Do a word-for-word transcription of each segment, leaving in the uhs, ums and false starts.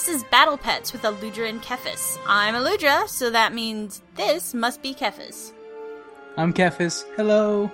is Battle Pets with Aludra and Kefis. I'm Aludra, so that means this must be Kefis. I'm Kefis. Hello.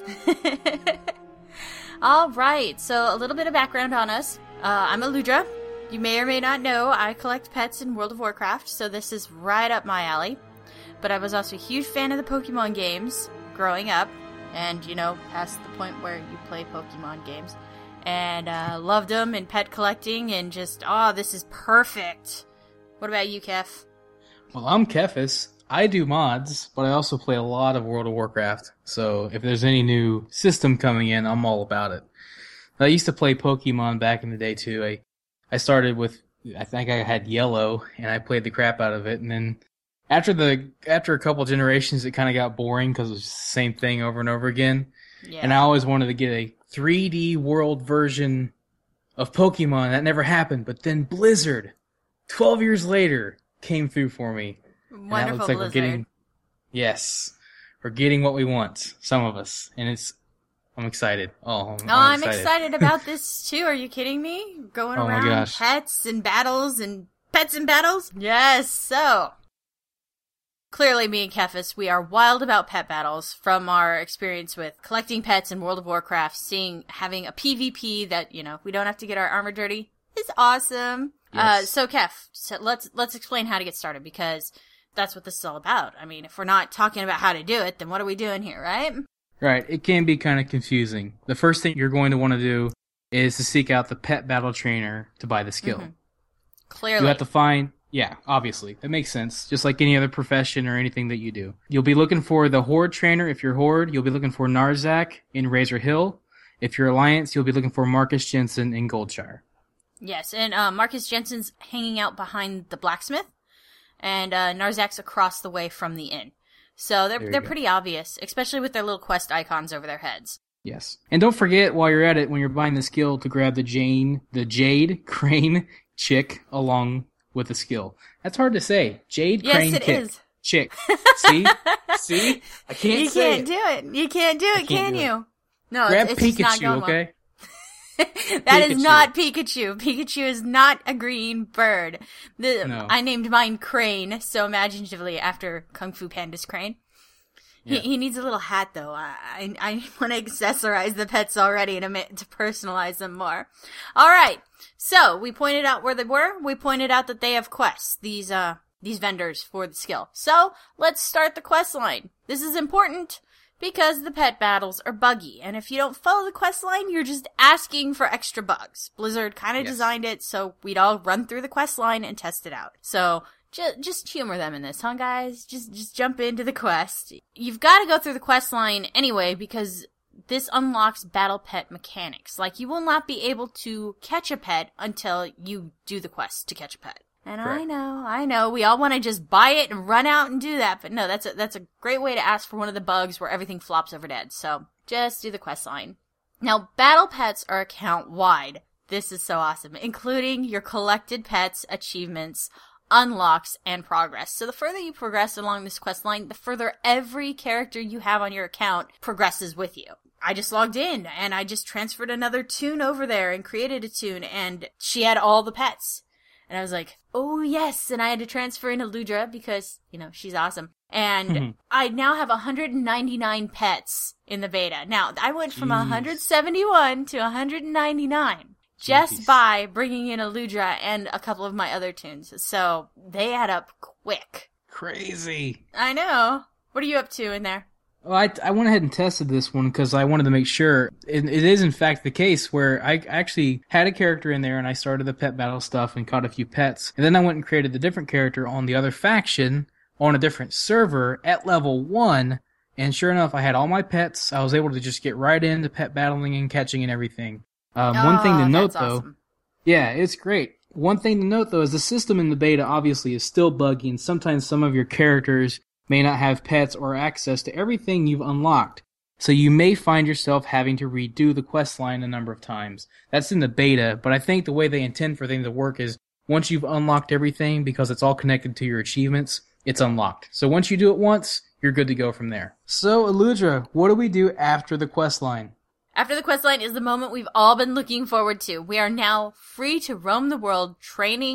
Alright, so a little bit of background on us. Uh, I'm Aludra. You may or may not know I collect pets in World of Warcraft, so this is right up my alley. But I was also a huge fan of the Pokemon games growing up, and, you know, past the point where you play Pokemon games. And uh, loved them and pet collecting and just, oh, this is perfect. What about you, Kef? Well, I'm Kefis. I do mods, but I also play a lot of World of Warcraft. So if there's any new system coming in, I'm all about it. I used to play Pokemon back in the day, too. I, I started with, I think I had Yellow, and I played the crap out of it. And then after the after a couple generations, it kind of got boring because it was the same thing over and over again. Yeah. And I always wanted to get a three D world version of Pokemon. That never happened, but then Blizzard, twelve years later, came through for me. Wonderful and that looks like Blizzard. We're getting, yes, we're getting what we want, some of us, and it's, I'm excited. Oh, I'm, oh, I'm excited, excited about this too. Are you kidding me? Going oh around pets and battles and pets and battles? Yes, so... Clearly, me and Kefis, we are wild about pet battles from our experience with collecting pets in World of Warcraft, seeing, having a PvP that, you know, we don't have to get our armor dirty is awesome. Yes. Uh, so Kef, so let's, let's explain how to get started because that's what this is all about. I mean, if we're not talking about how to do it, then what are we doing here, right? Right. It can be kind of confusing. The first thing you're going to want to do is to seek out the pet battle trainer to buy the skill. Mm-hmm. Clearly. You have to find... Yeah, obviously. That makes sense. Just like any other profession or anything that you do. You'll be looking for the Horde trainer if you're Horde. You'll be looking for Narzak in Razor Hill. If you're Alliance, you'll be looking for Marcus Jensen in Goldshire. Yes, and uh, Marcus Jensen's hanging out behind the blacksmith, and uh, Narzak's across the way from the inn. So they're they're go. pretty obvious, especially with their little quest icons over their heads. Yes. And don't forget, while you're at it, when you're buying the skill, to grab the Jane, the Jade Crane chick along with the skill. That's hard to say. Jade yes, Crane it kick. Is. Chick. See? See? I can't you say can't do it. You can't do it, can do you? It. No, grab it's, it's Pikachu, just not going okay? Well. That Pikachu. is not Pikachu. Pikachu is not a green bird. The, no. I named mine Crane, so imaginatively after Kung Fu Panda's Crane. Yeah. He, he needs a little hat, though. I I, I want to accessorize the pets already to, to personalize them more. All right. So, we pointed out where they were. We pointed out that they have quests, these uh these vendors for the skill. So, let's start the quest line. This is important because the pet battles are buggy. And if you don't follow the quest line, you're just asking for extra bugs. Blizzard kind of yes. designed it so we'd all run through the quest line and test it out. So... Just, just humor them in this, huh, guys? Just, just jump into the quest. You've got to go through the quest line anyway because this unlocks battle pet mechanics. Like, you will not be able to catch a pet until you do the quest to catch a pet. And Correct. I know, I know, we all want to just buy it and run out and do that, but no, that's a, that's a great way to ask for one of the bugs where everything flops over dead. So, just do the quest line. Now, battle pets are account-wide. This is so awesome, including your collected pets, achievements, unlocks, and progress. So the further you progress along this quest line, the further every character you have on your account progresses with you. I just logged in, and I just transferred another toon over there and created a toon, and she had all the pets. And I was like, oh yes, and I had to transfer in Aludra because, you know, she's awesome. And mm-hmm. I now have one hundred ninety-nine pets in the beta. Now, I went from Jeez. one hundred seventy-one to one hundred ninety-nine. Just Jeez. by bringing in Aludra and a couple of my other tunes. So, they add up quick. Crazy. I know. What are you up to in there? Well, I, I went ahead and tested this one because I wanted to make sure. It, it is, in fact, the case where I actually had a character in there and I started the pet battle stuff and caught a few pets. And then I went and created the different character on the other faction on a different server at level one. And sure enough, I had all my pets. I was able to just get right into pet battling and catching and everything. Um, oh, one thing to note, though, awesome. yeah, it's great. One thing to note, though, is the system in the beta obviously is still buggy, and sometimes some of your characters may not have pets or access to everything you've unlocked. So you may find yourself having to redo the quest line a number of times. That's in the beta, but I think the way they intend for things to work is once you've unlocked everything, because it's all connected to your achievements, it's unlocked. So once you do it once, you're good to go from there. So, Aludra, what do we do after the quest line? After the questline is the moment we've all been looking forward to. We are now free to roam the world, training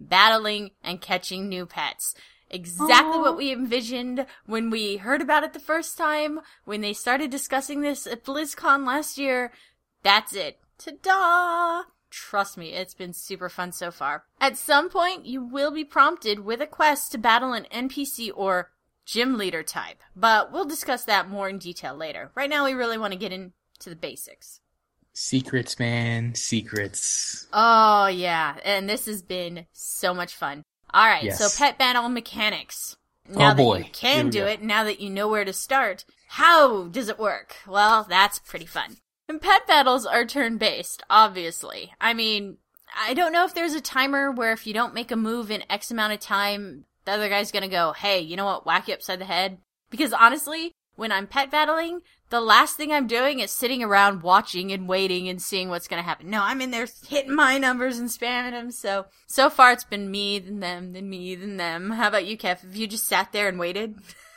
battling and catching new pets. Exactly Aww. what we envisioned when we heard about it the first time, when they started discussing this at BlizzCon last year. That's it. Ta-da! Trust me, it's been super fun so far. At some point, you will be prompted with a quest to battle an N P C or gym leader type, but we'll discuss that more in detail later. Right now, we really want to get into the basics. Secrets, man. Secrets. Oh, yeah, and this has been so much fun. All right, Yes. so pet battle mechanics. Now Oh, boy. that you can Here we do go. it, now that you know where to start, how does it work? Well, that's pretty fun. And pet battles are turn-based, obviously. I mean, I don't know if there's a timer where if you don't make a move in X amount of time, the other guy's gonna go, hey, you know what, whack you upside the head. Because honestly, when I'm pet battling, the last thing I'm doing is sitting around watching and waiting and seeing what's gonna happen. No, I'm in there hitting my numbers and spamming them, so, so far it's been me, then them, then me, then them. How about you, Kev? Have you just sat there and waited?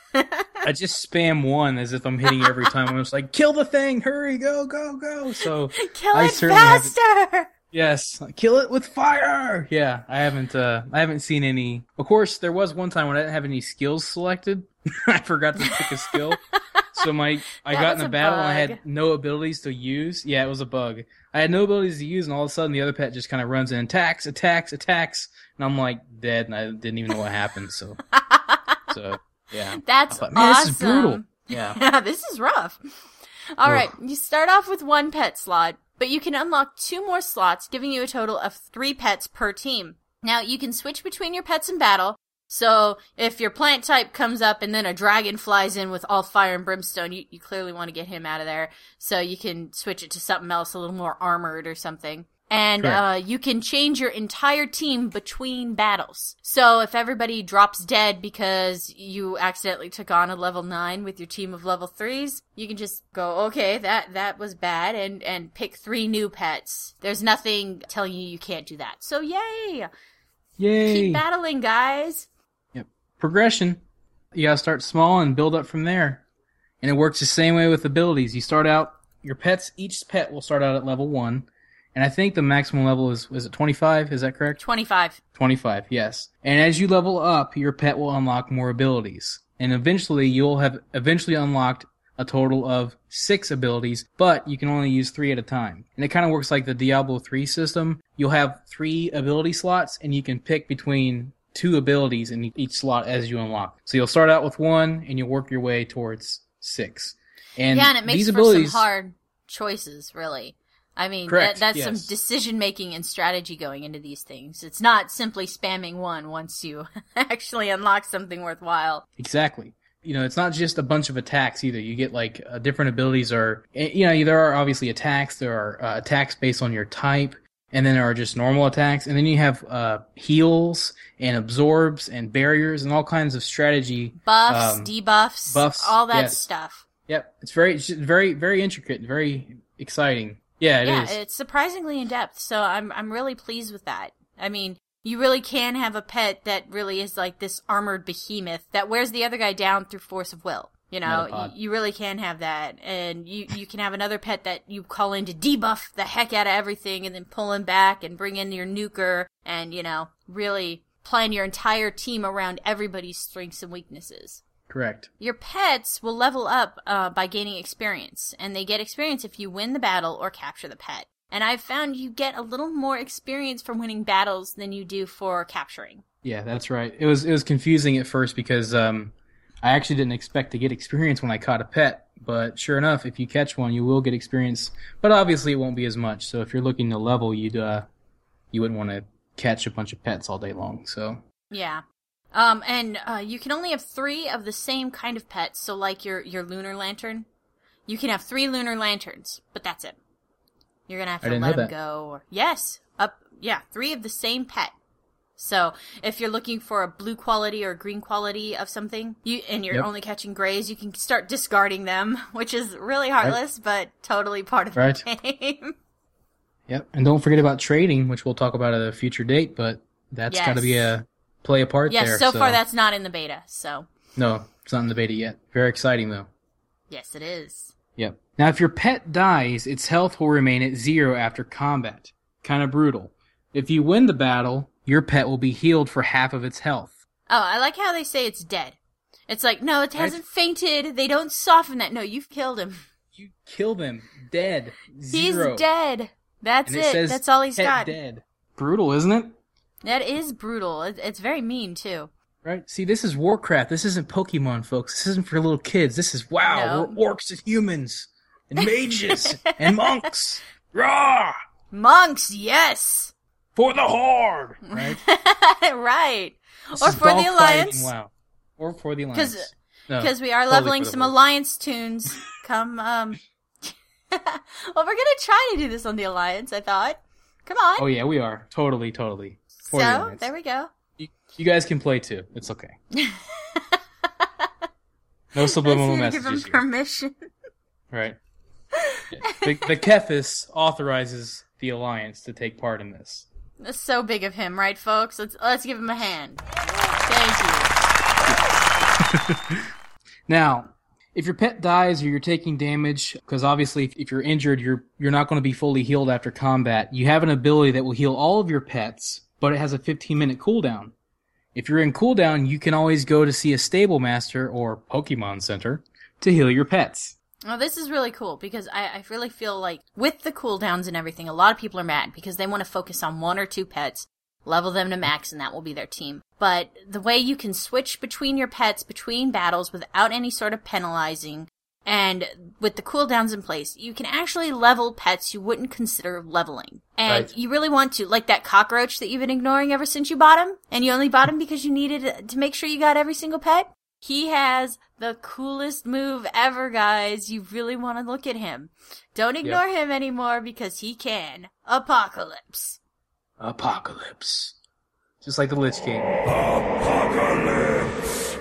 I just spam one as if I'm hitting every time. I'm just like, kill the thing, hurry, go, go, go. So Kill I it certainly haven't- faster! yes, kill it with fire. Yeah, I haven't. Uh, I haven't seen any. Of course, there was one time when I didn't have any skills selected. I forgot to pick a skill, so my I That got was in a a battle and I bug. had no abilities to use. Yeah, it was a bug. I had no abilities to use, and all of a sudden the other pet just kind of runs in, attacks, attacks, attacks, and I'm like dead, and I didn't even know what happened. So, so yeah, That's I thought, man, awesome. this is brutal. Yeah. Yeah, this is rough. All Ugh. right, you start off with one pet slot, but you can unlock two more slots, giving you a total of three pets per team. Now, you can switch between your pets in battle, so if your plant type comes up and then a dragon flies in with all fire and brimstone, you, you clearly want to get him out of there, so you can switch it to something else a little more armored or something. And Correct. uh, you can change your entire team between battles. So if everybody drops dead because you accidentally took on a level nine with your team of level threes, you can just go, okay, that, that was bad, and, and pick three new pets. There's nothing telling you you can't do that. So yay! Yay! Keep battling, guys! Yep. Progression. You gotta start small and build up from there. And it works the same way with abilities. You start out, your pets, each pet will start out at level one. And I think the maximum level is, is it twenty-five? Is that correct? twenty-five. twenty-five, yes. And as you level up, your pet will unlock more abilities. And eventually, you'll have eventually unlocked a total of six abilities, but you can only use three at a time. And it kind of works like the Diablo three system. You'll have three ability slots, and you can pick between two abilities in each slot as you unlock. So you'll start out with one, and you'll work your way towards six. And yeah, and it makes these for abilities, some hard choices, really. I mean, Correct, that, that's yes. some decision-making and strategy going into these things. It's not simply spamming one once you actually unlock something worthwhile. Exactly. You know, it's not just a bunch of attacks either. You get like uh, different abilities are, eh, you know, there are obviously attacks. There are uh, attacks based on your type, and then there are just normal attacks. And then you have uh, heals and absorbs and barriers and all kinds of strategy. Buffs, um, debuffs, buffs, all that yes. stuff. Yep. It's very, it's just very, very intricate, very exciting. Yeah, it yeah, is. it's surprisingly in depth, so I'm I'm really pleased with that. I mean, you really can have a pet that really is like this armored behemoth that wears the other guy down through force of will. You know, Metapod. y- you really can have that, and you you can have another pet that you call in to debuff the heck out of everything, and then pull him back and bring in your nuker, and you know, really plan your entire team around everybody's strengths and weaknesses. Correct. Your pets will level up uh, by gaining experience, and they get experience if you win the battle or capture the pet. And I've found you get a little more experience for winning battles than you do for capturing. Yeah, that's right. It was it was confusing at first because um, I actually didn't expect to get experience when I caught a pet. But sure enough, if you catch one, you will get experience. But obviously, it won't be as much. So if you're looking to level, you'd uh, you wouldn't want to catch a bunch of pets all day long. So Yeah. Um, and uh, you can only have three of the same kind of pets. So like your, your lunar lantern, you can have three lunar lanterns, but that's it. You're gonna have I to didn't let know them that. go. Or, yes, up, yeah, three of the same pet. So if you're looking for a blue quality or green quality of something, you and you're Yep. only catching grays, you can start discarding them, which is really heartless, but totally part of Right. the game. Yep, and don't forget about trading, which we'll talk about at a future date. But that's Yes. got to be a play a part Yes, there. so far that's not in the beta. So no, it's not in the beta yet. Very exciting though. yes, it is. Yep. Now, if your pet dies, its health will remain at zero after combat. Kind of brutal. If you win the battle, your pet will be healed for half of its health. Oh, I like how they say it's dead. It's like, no, it hasn't right? fainted. They don't soften that. No, you've killed him. You killed him. Dead. Zero. He's dead. That's and it. it says That's all he's pet got. Dead. Brutal, isn't it? That is brutal. It's very mean, too. Right? See, this is Warcraft. This isn't Pokemon, folks. This isn't for little kids. This is, wow, no. we're orcs and humans. And mages. and monks. Rah! Monks, yes! For the Horde! Right? right. This or for the Alliance. Fighting. Wow. Or for the Alliance. Because no, we are totally leveling some Horde. Alliance tunes. Come, um... well, we're gonna try to do this on the Alliance, I thought. Come on. Oh, yeah, we are. Totally, totally. For so, the there we go. You, you guys can play, too. It's okay. No subliminal messages give him here. Permission. Right. Yeah. The, the Kefis authorizes the Alliance to take part in this. That's so big of him, right, folks? Let's let's give him a hand. Thank you. Now, if your pet dies or you're taking damage, because obviously if, if you're injured, you're you're not going to be fully healed after combat, you have an ability that will heal all of your pets, but it has a fifteen minute cooldown. If you're in cooldown, you can always go to see a stable master or Pokemon Center to heal your pets. Well, this is really cool because I, I really feel like with the cooldowns and everything, a lot of people are mad because they want to focus on one or two pets, level them to max, and that will be their team. But the way you can switch between your pets, between battles, without any sort of penalizing, and with the cooldowns in place, you can actually level pets you wouldn't consider leveling. And right. you really want to, like that cockroach that you've been ignoring ever since you bought him, and you only bought him because you needed to make sure you got every single pet. He has the coolest move ever, guys. You really want to look at him. Don't ignore yep. him anymore because he can. Apocalypse. Apocalypse. Just like the Lich King. Apocalypse.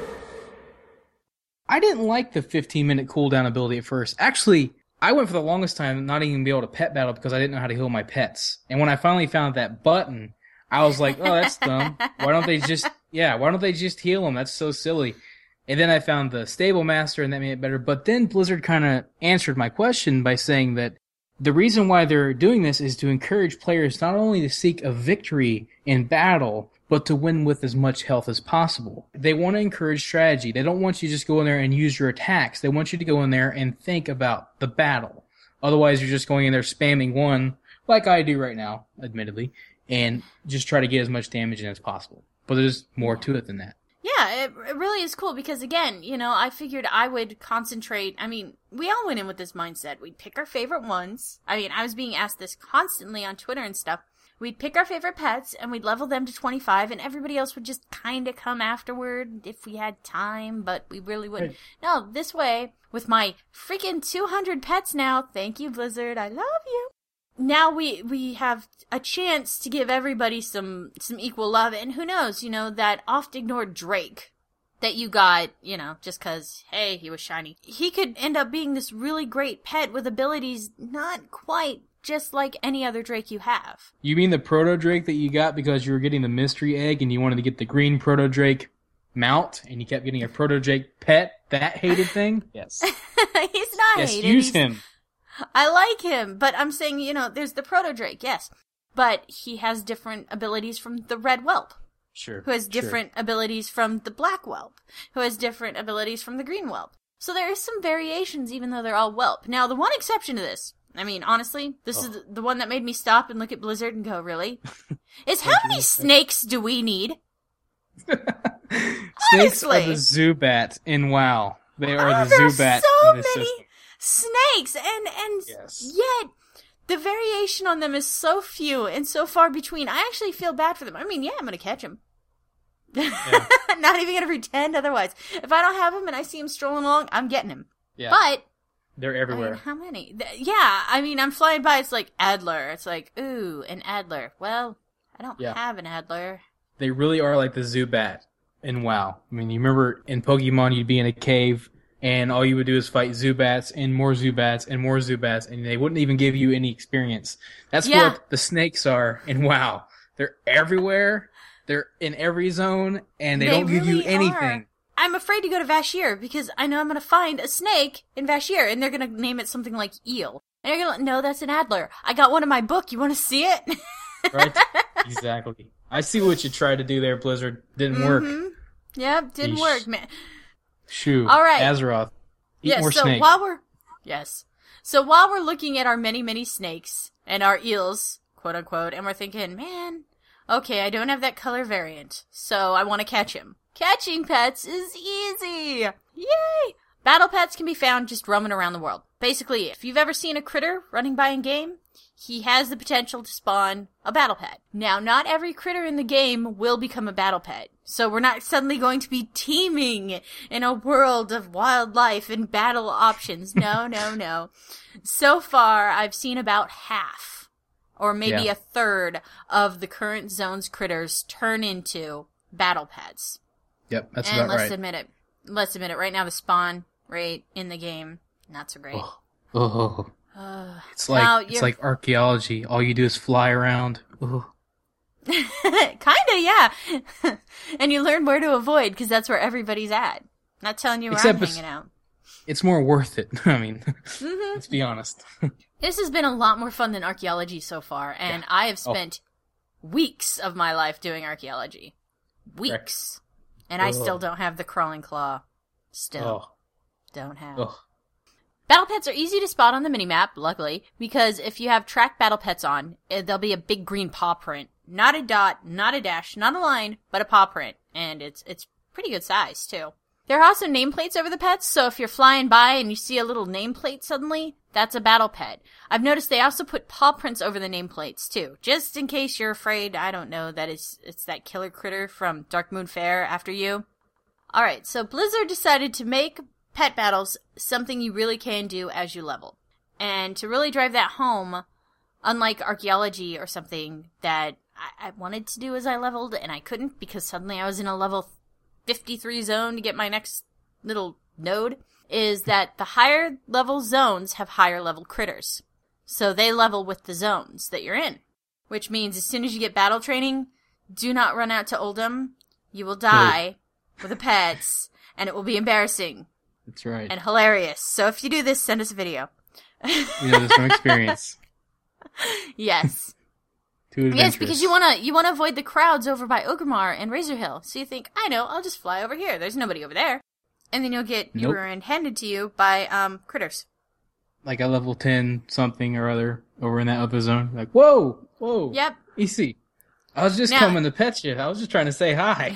I didn't like the fifteen minute cooldown ability at first. Actually, I went for the longest time not even be able to pet battle because I didn't know how to heal my pets. And when I finally found that button, I was like, oh, that's dumb. Why don't they just, yeah, why don't they just heal them? That's so silly. And then I found the Stable Master, and that made it better. But then Blizzard kind of answered my question by saying that the reason why they're doing this is to encourage players not only to seek a victory in battle, but to win with as much health as possible. They want to encourage strategy. They don't want you to just go in there and use your attacks. They want you to go in there and think about the battle. Otherwise, you're just going in there spamming one, like I do right now, admittedly, and just try to get as much damage in as possible. But there's more to it than that. Yeah, it, it really is cool because, again, you know, I figured I would concentrate. I mean, we all went in with this mindset. We'd pick our favorite ones. I mean, I was being asked this constantly on Twitter and stuff. We'd pick our favorite pets, and we'd level them to twenty-five, and everybody else would just kind of come afterward if we had time, but we really wouldn't. Right. No, this way, with my freaking two hundred pets now, thank you, Blizzard, I love you. Now we we have a chance to give everybody some, some equal love, and who knows, you know, that oft-ignored Drake that you got, you know, just because, hey, he was shiny. He could end up being this really great pet with abilities not quite just like any other Drake you have. You mean the Proto Drake that you got because you were getting the mystery egg and you wanted to get the green Proto Drake mount and you kept getting a Proto Drake pet? That hated thing? Yes. He's not yes, hated. use He's, him. I like him, but I'm saying, you know, there's the Proto Drake, yes. But he has different abilities from the Red Whelp. Sure. Who has different sure. abilities from the Black Whelp. Who has different abilities from the Green Whelp. So there is some variations even though they're all Whelp. Now, the one exception to this, I mean, honestly, this oh. is the one that made me stop and look at Blizzard and go, really? Is how many snakes do we need? Snakes are the Zubat in WoW. They are oh, the Zubat so in this many system. Snakes, and, and yes. yet the variation on them is so few and so far between. I actually feel bad for them. I mean, yeah, I'm going to catch them. Yeah. Not even going to pretend otherwise. If I don't have him and I see him strolling along, I'm getting him. Yeah. But they're everywhere. I mean, how many? Yeah, I mean, I'm flying by. It's like Adler. It's like, ooh, an Adler. Well, I don't yeah. have an Adler. They really are like the Zubat in WoW. I mean, you remember in Pokemon, you'd be in a cave, and all you would do is fight Zubats and more Zubats and more Zubats, and they wouldn't even give you any experience. That's yeah. what the snakes are in WoW. They're everywhere. They're in every zone, and they, they don't give really you anything. Are. I'm afraid to go to Vashir because I know I'm going to find a snake in Vashir, and they're going to name it something like Eel. And you're going to no, that's an Adler. I got one in my book. You want to see it? Right? Exactly. I see what you tried to do there, Blizzard. Didn't mm-hmm. work. Yep, didn't Yeesh. work, man. Shoo. All right. Azeroth. Eat yeah, more so snake. while we're yes. So while we're looking at our many, many snakes and our eels, quote unquote, and we're thinking, man, okay, I don't have that color variant, so I want to catch him. Catching pets is easy! Yay! Battle pets can be found just roaming around the world. Basically, if you've ever seen a critter running by in game, he has the potential to spawn a battle pet. Now, not every critter in the game will become a battle pet, so we're not suddenly going to be teeming in a world of wildlife and battle options. No, no, no. So far, I've seen about half, or maybe Yeah. a third, of the current zone's critters turn into battle pets. Yep, that's and about let's right. admit it. Let's admit it. Right now, the spawn rate in the game, not so great. Oh, oh. Uh, It's like now it's you're- like archaeology. All you do is fly around. Oh. Kinda, yeah. And you learn where to avoid, because that's where everybody's at. Not telling you where Except I'm it's- hanging out. It's more worth it. I mean, Mm-hmm. let's be honest. This has been a lot more fun than archaeology so far, and Yeah. I have Oh. spent weeks of my life doing archaeology. Weeks. And I Ugh. still don't have the crawling claw. Still Oh, don't have. oh. Battle pets are easy to spot on the minimap, luckily, because if you have track battle pets on, eh, there'll be a big green paw print. Not a dot, not a dash, not a line, but a paw print. And it's it's pretty good size, too. There are also nameplates over the pets, so if you're flying by and you see a little nameplate suddenly, that's a battle pet. I've noticed they also put paw prints over the nameplates, too, just in case you're afraid, I don't know, that it's, it's that killer critter from Dark Moon Fair after you. Alright, so Blizzard decided to make pet battles something you really can do as you level. And to really drive that home, unlike archaeology or something that I, I wanted to do as I leveled, and I couldn't because suddenly I was in a level fifty-three zone to get my next little node, is that the higher level zones have higher level critters. So they level with the zones that you're in. Which means as soon as you get battle training, do not run out to Oldham. You will die with the pets, and it will be embarrassing That's right. and hilarious. So if you do this, send us a video. You know this from experience. Yes. Too adventurous. Yes, because you wanna you wanna avoid the crowds over by Ogrimmar and Razor Hill. So you think, I know, I'll just fly over here. There's nobody over there. And then you'll get Nope. your rear end handed to you by um critters. Like a level ten something or other over in that other zone. Like, whoa, whoa. Yep. Easy. I was just Now- coming to pet you. I was just trying to say hi.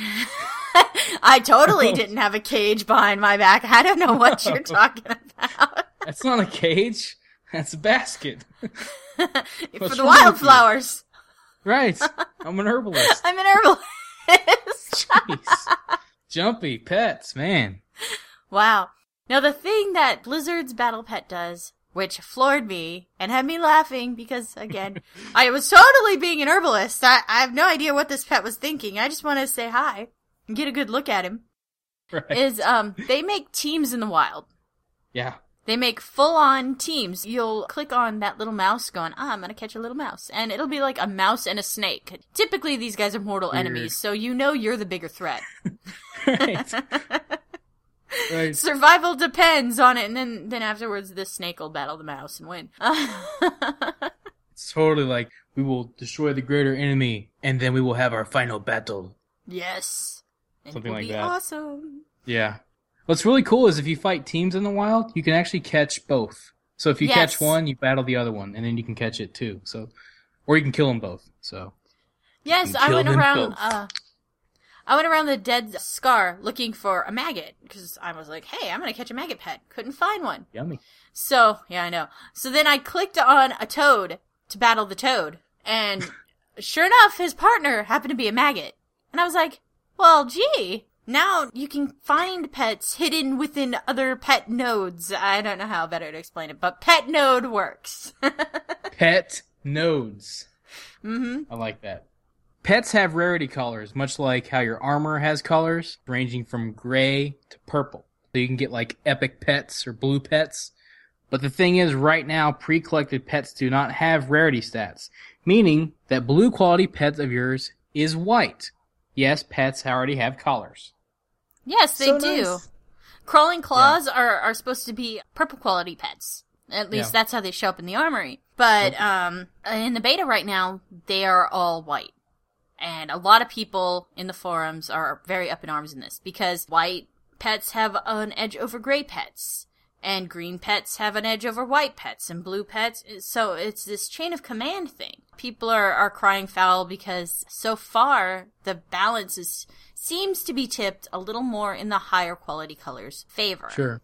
I totally didn't have a cage behind my back. I don't know what you're talking about. That's not a cage. That's a basket. For What's the wrong with you? wildflowers. Right. I'm an herbalist. I'm an herbalist. Jeez. Jumpy pets, man. Wow. Now the thing that Blizzard's Battle Pet does, which floored me and had me laughing because, again, I was totally being an herbalist. I, I have no idea what this pet was thinking. I just want to say hi and get a good look at him. Right. Is um they make teams in the wild. Yeah. They make full-on teams. You'll click on that little mouse going, ah, I'm going to catch a little mouse. And it'll be like a mouse and a snake. Typically, these guys are mortal Weird. enemies, so you know you're the bigger threat. Right. Right. Survival depends on it, and then, then afterwards, the snake will battle the mouse and win. It's totally like, we will destroy the greater enemy, and then we will have our final battle. Yes. And Something it will like be that. awesome. Yeah. What's really cool is if you fight teams in the wild, you can actually catch both. So if you Yes. catch one, you battle the other one, and then you can catch it too. So, or you can kill them both. So, Yes, You I kill went them around. both. Uh, I went around the dead scar looking for a maggot because I was like, "Hey, I'm gonna catch a maggot pet." Couldn't find one. yummy. So yeah, I know. So then I clicked on a toad to battle the toad, and sure enough, his partner happened to be a maggot, and I was like, "Well, gee." Now you can find pets hidden within other pet nodes. I don't know how better to explain it, but pet node works. Pet nodes. Mm-hmm. I like that. Pets have rarity colors, much like how your armor has colors, ranging from gray to purple. So you can get like epic pets or blue pets. But the thing is, right now, pre-collected pets do not have rarity stats, meaning that blue quality pet of yours is white. Yes, pets already have collars. Yes, they So do. nice. Crawling claws are, are supposed to be purple quality pets. At least Yeah. that's how they show up in the armory. But um, in the beta right now, they are all white. And a lot of people in the forums are very up in arms in this because white pets have an edge over gray pets. And green pets have an edge over white pets and blue pets. So it's this chain of command thing. People are, are crying foul because so far the balance is, seems to be tipped a little more in the higher quality colors favor. Sure.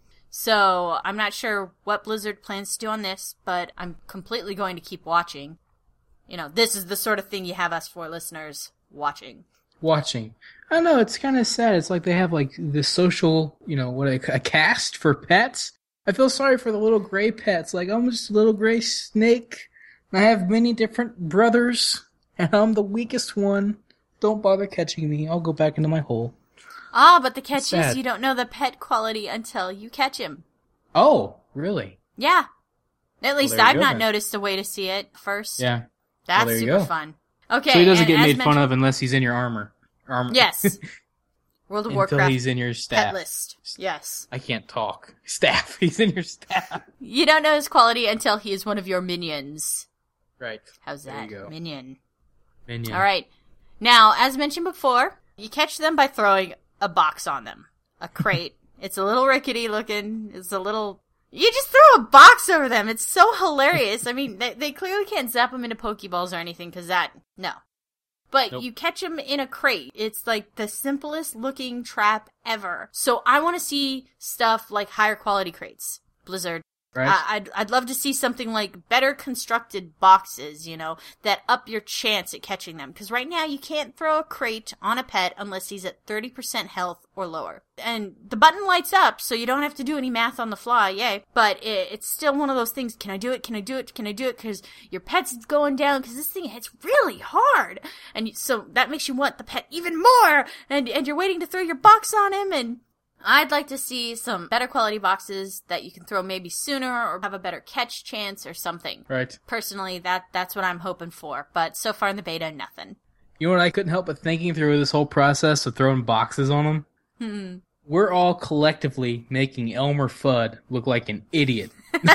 So I'm not sure what Blizzard plans to do on this, but I'm completely going to keep watching. You know, this is the sort of thing you have us for, listeners, watching. Watching. I don't know, it's kind of sad. It's like they have like this social, you know, what a, a cast for pets. I feel sorry for the little gray pets. Like, I'm just a little gray snake, and I have many different brothers, and I'm the weakest one. Don't bother catching me. I'll go back into my hole. Ah, but the catch Sad. is you don't know the pet quality until you catch him. Oh, really? Yeah. At least there you I've go, not then. noticed a way to see it first. Yeah. That's there you super go. fun. Okay. So he doesn't and get as made fun mentioned- of unless he's in your armor. Armor. Yes. World of Until Warcraft he's in your staff. pet list. Yes. I can't talk. Staff. He's in your staff. You don't know his quality until he is one of your minions. Right. How's There that? you go. Minion. Minion. All right. Now, as mentioned before, you catch them by throwing a box on them. A crate. It's a little rickety looking. It's a little... You just throw a box over them. It's so hilarious. I mean, they, they clearly can't zap them into Pokeballs or anything, because that... No. But Nope. you catch them in a crate. It's like the simplest looking trap ever. So I want to see stuff like higher quality crates. Blizzard. Right. I- I'd I'd love to see something like better constructed boxes, you know, that up your chance at catching them. Because right now you can't throw a crate on a pet unless he's at thirty percent health or lower. And the button lights up, so you don't have to do any math on the fly, yay. But it, it's still one of those things, can I do it, can I do it, can I do it? Because your pet's going down, because this thing hits really hard. And so that makes you want the pet even more, and, and you're waiting to throw your box on him, and... I'd like to see some better quality boxes that you can throw maybe sooner or have a better catch chance or something. Right. Personally, that that's what I'm hoping for. But so far in the beta, nothing. You know what I couldn't help but thinking through this whole process of throwing boxes on them? Hmm. We're all collectively making Elmer Fudd look like an idiot.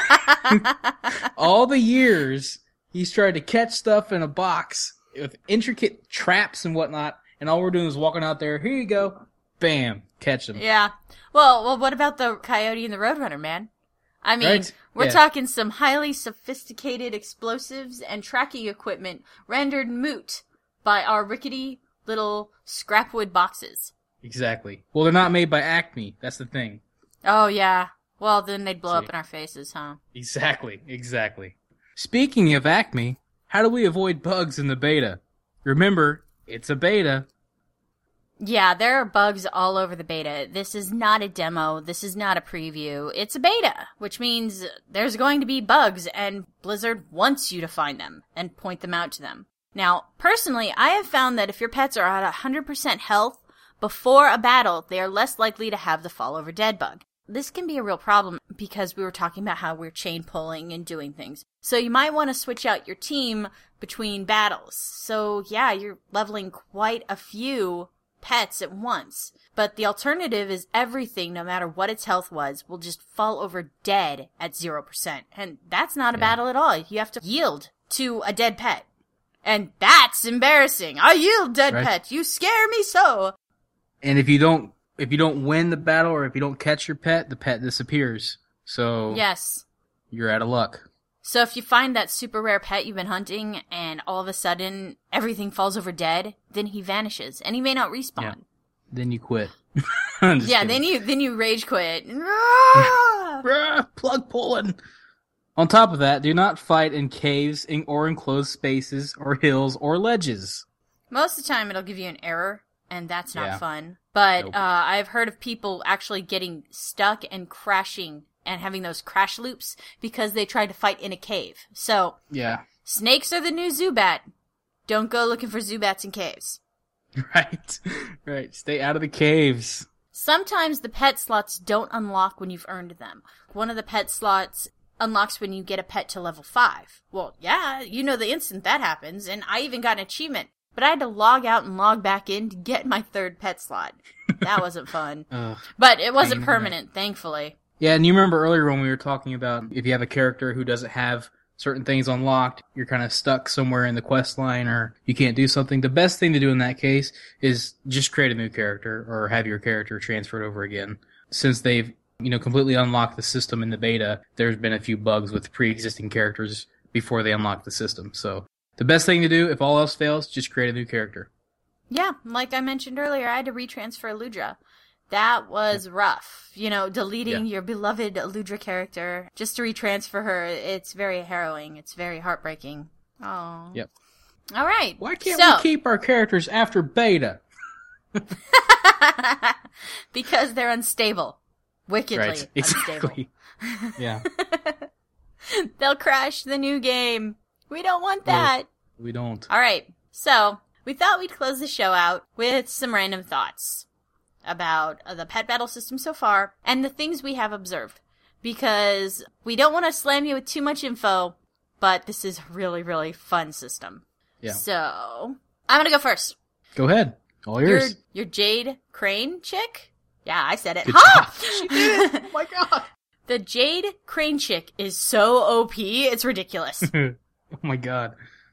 All the years he's tried to catch stuff in a box with intricate traps and whatnot, and all we're doing is walking out there, here you go, bam, catch them. Yeah. Well, well, what about the Coyote and the Roadrunner, man? I mean, Right? we're Yeah. talking some highly sophisticated explosives and tracking equipment rendered moot by our rickety little scrapwood boxes. Exactly. Well, they're not made by Acme. That's the thing. Oh, yeah. Well, then they'd blow See. up in our faces, huh? Exactly. Exactly. Speaking of Acme, how do we avoid bugs in the beta? Remember, it's a beta. Yeah, there are bugs all over the beta. This is not a demo. This is not a preview. It's a beta, which means there's going to be bugs, and Blizzard wants you to find them and point them out to them. Now, personally, I have found that if your pets are at one hundred percent health before a battle, they are less likely to have the fall over dead bug. This can be a real problem because we were talking about how we're chain pulling and doing things. So you might want to switch out your team between battles. So yeah, you're leveling quite a few pets at once. But the alternative is everything, no matter what its health was, will just fall over dead at zero percent. And that's not a Yeah. battle at all. You have to yield to a dead pet. And that's embarrassing. I yield, dead Right. pet. You scare me so. And if you don't if you don't win the battle or if you don't catch your pet, the pet disappears. So Yes. you're out of luck. So if you find that super rare pet you've been hunting and all of a sudden everything falls over dead, then he vanishes and he may not respawn. Yeah. Then you quit. I'm just Yeah, kidding. then you then you rage quit. Ah! Bruh, plug pulling. On top of that, do not fight in caves in, or enclosed spaces or hills or ledges. Most of the time it'll give you an error, and that's not Yeah. fun. But Nope. uh, I've heard of people actually getting stuck and crashing and having those crash loops because they tried to fight in a cave. So, Yeah. snakes are the new Zubat. Don't go looking for Zubats in caves. Right. Right. Stay out of the caves. Sometimes the pet slots don't unlock when you've earned them. One of the pet slots unlocks when you get a pet to level five. Well, yeah, you know the instant that happens, and I even got an achievement. But I had to log out and log back in to get my third pet slot. That wasn't fun. Ugh. But it wasn't Pain in the permanent, thankfully. Yeah, and you remember earlier when we were talking about if you have a character who doesn't have certain things unlocked, you're kind of stuck somewhere in the quest line or you can't do something, the best thing to do in that case is just create a new character or have your character transferred over again. Since they've, you know, completely unlocked the system in the beta, there's been a few bugs with pre-existing characters before they unlock the system. So the best thing to do, if all else fails, just create a new character. Yeah, like I mentioned earlier, I had to retransfer Aludra. That was rough. You know, deleting yeah. your beloved Aludra character just to retransfer her, it's very harrowing. It's very heartbreaking. Oh. Yep. All right. Why can't so, we keep our characters after beta? Because they're unstable. Wickedly right. Exactly. unstable. Yeah. They'll crash the new game. We don't want that. No, we don't. All right. So, we thought we'd close the show out with some random thoughts about the pet battle system so far and the things we have observed. Because we don't want to slam you with too much info, but this is a really, really fun system. Yeah. So, I'm going to go first. Go ahead. All yours. Your, your Jade Crane chick? Yeah, I said it. Good Ha! She did it! Oh my god! The Jade Crane chick is so O P, it's ridiculous. Oh my god.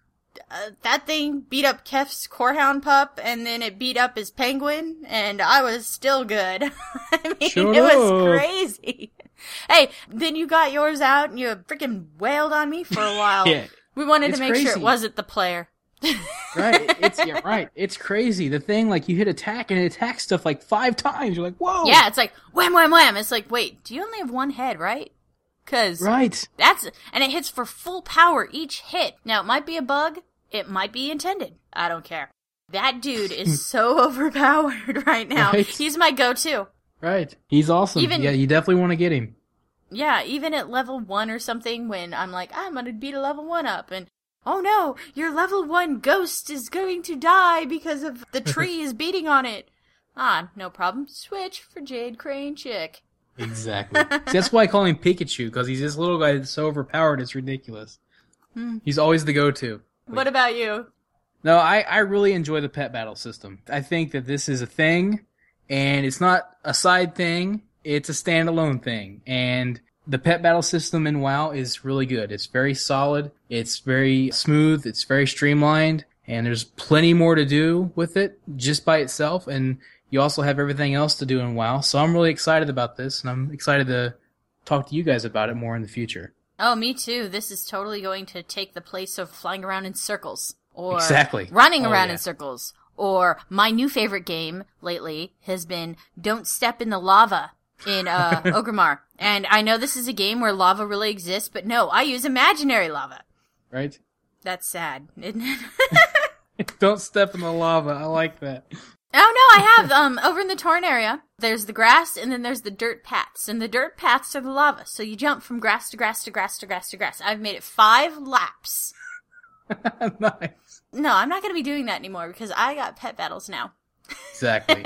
Uh, that thing beat up Kef's Corehound pup, and then it beat up his penguin, and I was still good. I mean, Shut it up. was crazy. Hey, then you got yours out, and you freaking wailed on me for a while. Yeah, we wanted it's to make sure crazy. it wasn't the player. Right, it's yeah, right. It's crazy. The thing, like, you hit attack, and it attacks stuff like five times. You're like, whoa! Yeah, it's like, wham, wham, wham. It's like, wait, do you only have one head, right? Cause right. That's, and it hits for full power each hit. Now, it might be a bug. It might be intended. I don't care. That dude is so overpowered right now. Right. He's my go-to. Right. He's awesome. Even- yeah, you definitely want to get him. Yeah, even at level one or something when I'm like, I'm gonna beat a level one up and, oh no, your level one ghost is going to die because of the tree is beating on it. Ah, no problem. Switch for Jade Crane Chick. Exactly. See, that's why I call him Pikachu, because he's this little guy that's so overpowered, it's ridiculous. Hmm. He's always the go-to. What about you? No, I, I really enjoy the pet battle system. I think that this is a thing, and it's not a side thing, it's a standalone thing. And the pet battle system in WoW is really good. It's very solid, it's very smooth, it's very streamlined, and there's plenty more to do with it just by itself, and you also have everything else to do in WoW. So I'm really excited about this, and I'm excited to talk to you guys about it more in the future. Oh, me too. This is totally going to take the place of flying around in circles. Or Exactly. running Oh, around yeah. in circles. Or my new favorite game lately has been Don't Step in the Lava in uh, Orgrimmar. And I know this is a game where lava really exists, but no, I use imaginary lava. Right? That's sad, isn't it? Don't step in the lava. I like that. Oh no, I have, um, over in the Torn area, there's the grass and then there's the dirt paths. And the dirt paths are the lava. So you jump from grass to grass to grass to grass to grass. I've made it five laps. Nice. No, I'm not going to be doing that anymore because I got pet battles now. Exactly.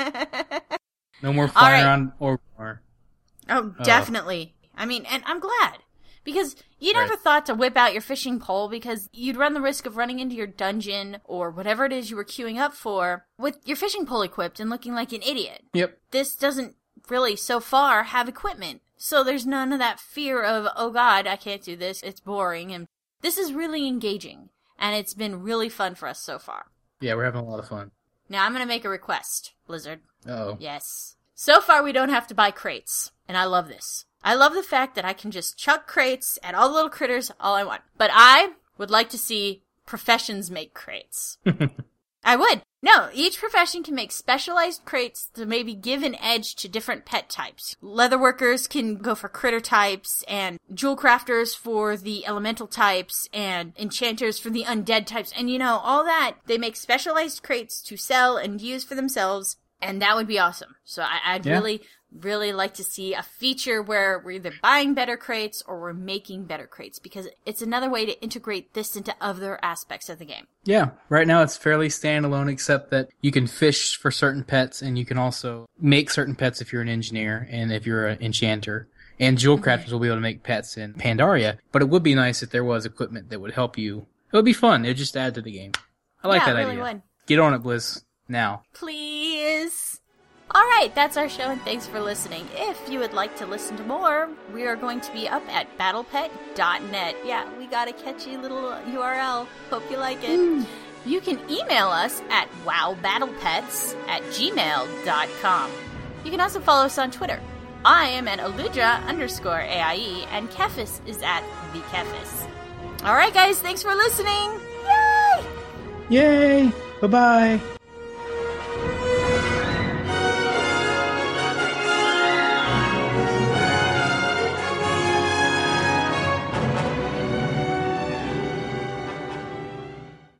No more All flying right. around or more. Oh, definitely. I mean, and I'm glad. Because you never Right. thought to whip out your fishing pole because you'd run the risk of running into your dungeon or whatever it is you were queuing up for with your fishing pole equipped and looking like an idiot. Yep. This doesn't really, so far, have equipment. So there's none of that fear of, oh god, I can't do this, it's boring. And this is really engaging. And it's been really fun for us so far. Yeah, we're having a lot of fun. Now I'm going to make a request, Blizzard. Uh-oh. Yes. So far, we don't have to buy crates, and I love this. I love the fact that I can just chuck crates at all the little critters all I want. But I would like to see professions make crates. I would. No, each profession can make specialized crates to maybe give an edge to different pet types. Leatherworkers can go for critter types, and jewel crafters for the elemental types, and enchanters for the undead types. And you know, all that, they make specialized crates to sell and use for themselves. And that would be awesome. So I, I'd Yeah. really, really like to see a feature where we're either buying better crates or we're making better crates, because it's another way to integrate this into other aspects of the game. Yeah, right now it's fairly standalone, except that you can fish for certain pets, and you can also make certain pets if you're an engineer and if you're an enchanter. And jewel crafters will be able to make pets in Pandaria, but it would be nice if there was equipment that would help you. It would be fun. It would just add to the game. I like Yeah, that it really idea. would. Get on it, Bliss, now. Please. Alright, that's our show, and thanks for listening. If you would like to listen to more, we are going to be up at battle pet dot net. Yeah, we got a catchy little U R L. Hope you like it. Mm. You can email us at wowbattlepets at gmail dot com. You can also follow us on Twitter. I am at Aludra underscore A I E, and Kefis is at the Kefis. Alright guys, thanks for listening! Yay! Yay! Bye-bye!